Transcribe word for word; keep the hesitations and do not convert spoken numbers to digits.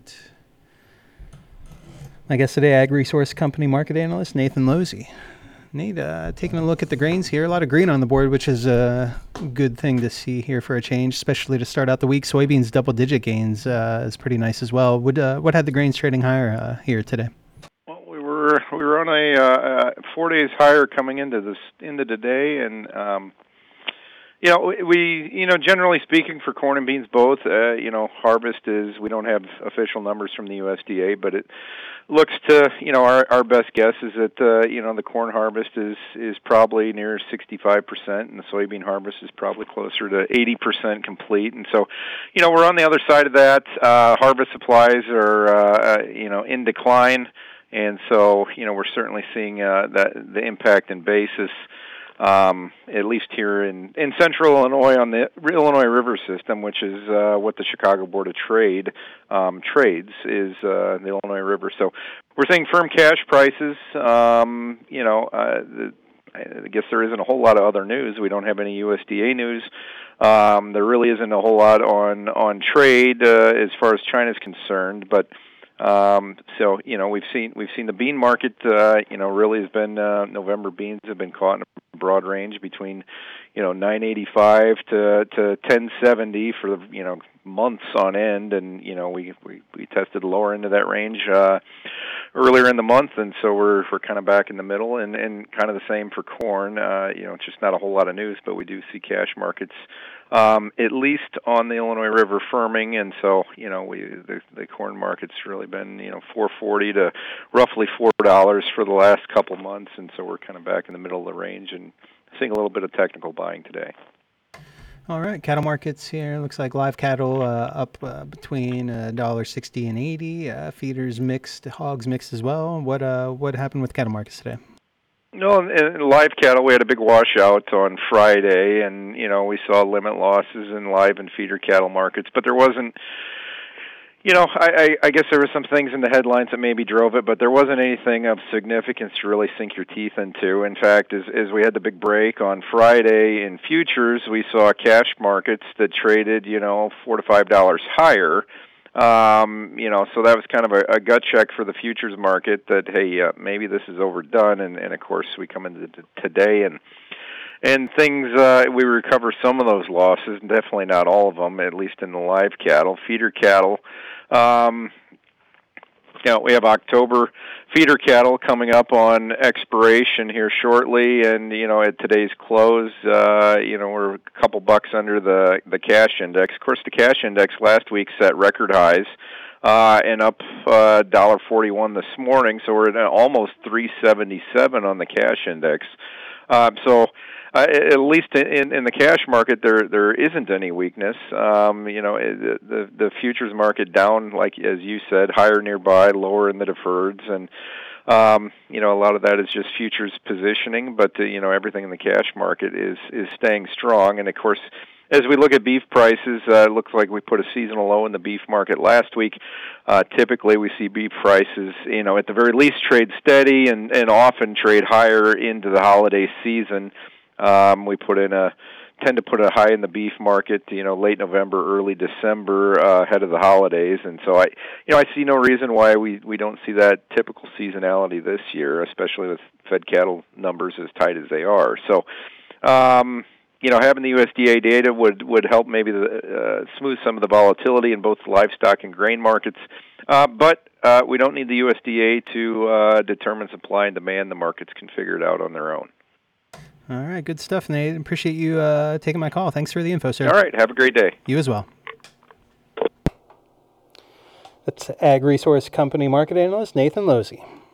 right. My guest today, Ag Resource Company market analyst Nathan Losey. Nate, uh, taking a look at the grains here, a lot of green on the board, which is a good thing to see here for a change, especially to start out the week. Soybeans double-digit gains uh, is pretty nice as well. What uh, what had the grains trading higher uh, here today? Well, we were we were on a uh, four days higher coming into this into today, and um, you know we you know generally speaking for corn and beans both, uh, you know harvest is we don't have official numbers from the U S D A, but it looks to, you know, our, our best guess is that, uh, you know, the corn harvest is, is probably near sixty-five percent, and the soybean harvest is probably closer to eighty percent complete. And so, you know, we're on the other side of that. Uh, harvest supplies are, uh, you know, in decline. And so, you know, we're certainly seeing uh, that the impact in basis, um, at least here in, in central Illinois on the Illinois River system, which is uh, what the Chicago Board of Trade um, trades, is uh, the Illinois River. So we're seeing firm cash prices. Um, you know, uh, the, I guess there isn't a whole lot of other news. We don't have any U S D A news. Um, there really isn't a whole lot on on trade uh, as far as China's concerned, but. Um, so, you know, we've seen, we've seen the bean market, uh, you know, really has been, uh, November beans have been caught in a broad range between, you know, nine eighty-five to, to ten seventy for the, you know, months on end. And, you know, we, we, we tested the lower end of that range, uh, earlier in the month. And so we're, we're kind of back in the middle, and, and kind of the same for corn. Uh, you know, it's just not a whole lot of news, but we do see cash markets, um, at least on the Illinois River firming. And so, you know, we, the, the corn market's really been, you know, four forty to roughly four dollars for the last couple months. And so we're kind of back in the middle of the range and seeing a little bit of technical buying today. All right, cattle markets here. Looks like live cattle uh, up uh, between one dollar sixty and eighty. Uh, feeders mixed, hogs mixed as well. What uh, what happened with cattle markets today? No, in live cattle, we had a big washout on Friday, and, you know, we saw limit losses in live and feeder cattle markets, but there wasn't, you know, I, I, I guess there were some things in the headlines that maybe drove it, but there wasn't anything of significance to really sink your teeth into. In fact, as, as we had the big break on Friday in futures, we saw cash markets that traded, you know, four to five dollars higher. Um, you know, so that was kind of a, a gut check for the futures market that, hey, uh, maybe this is overdone. And, and of course, we come into t- today and and things, uh, we recover some of those losses, definitely not all of them, at least in the live cattle. Feeder cattle, um, you know, we have October feeder cattle coming up on expiration here shortly, and, you know, at today's close, uh, you know, we're a couple bucks under the, the cash index. Of course, the cash index last week set record highs, uh, and up uh, one dollar forty-one this morning, so we're at almost three seventy-seven on the cash index. Uh, so, Uh, at least in, in the cash market, there there isn't any weakness. Um, you know, the the futures market down, like as you said, higher nearby, lower in the deferreds, and um, you know, a lot of that is just futures positioning. But uh, you know, everything in the cash market is is staying strong. And of course, as we look at beef prices, uh, it looks like we put a seasonal low in the beef market last week. Uh, typically, we see beef prices, you know, at the very least trade steady and and often trade higher into the holiday season. Um, we put in a tend to put a high in the beef market, you know, late November, early December, uh, ahead of the holidays, and so I, you know, I see no reason why we, we don't see that typical seasonality this year, especially with fed cattle numbers as tight as they are. So, um, you know, having the U S D A data would would help maybe the, uh, smooth some of the volatility in both the livestock and grain markets, uh, but uh, we don't need the U S D A to uh, determine supply and demand. The markets can figure it out on their own. All right, good stuff, Nate. Appreciate you uh, taking my call. Thanks for the info, sir. All right, have a great day. You as well. That's Ag Resource Company market analyst Nathan Losey.